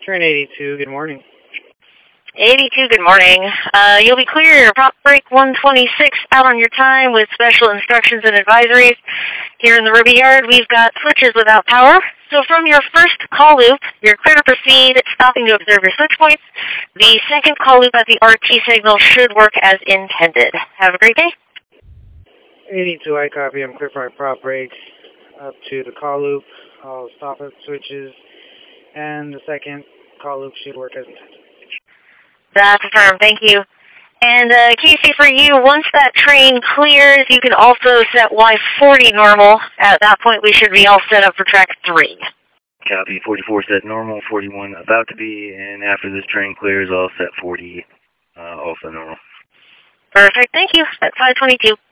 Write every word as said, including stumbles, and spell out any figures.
Train eighty-two, good morning. eighty-two, good morning. Uh, you'll be clear. Prop break one twenty-six out on your time with special instructions and advisories. Here in the Ruby Yard, we've got switches without power. So from your first call loop, you're clear to proceed, stopping to observe your switch points. The second call loop at the R T signal should work as intended. Have a great day. eighty-two, I copy. I'm clear for my prop break up to the call loop. I'll stop at switches, and the second call loop should work as intended. That's affirmed. Thank you. And uh, Casey, for you, once that train clears, you can also set Y forty normal. At that point, we should be all set up for track three. Copy. forty-four set normal, forty-one about to be, and after this train clears, I'll set forty uh, also normal. Perfect. Thank you. At five twenty-two.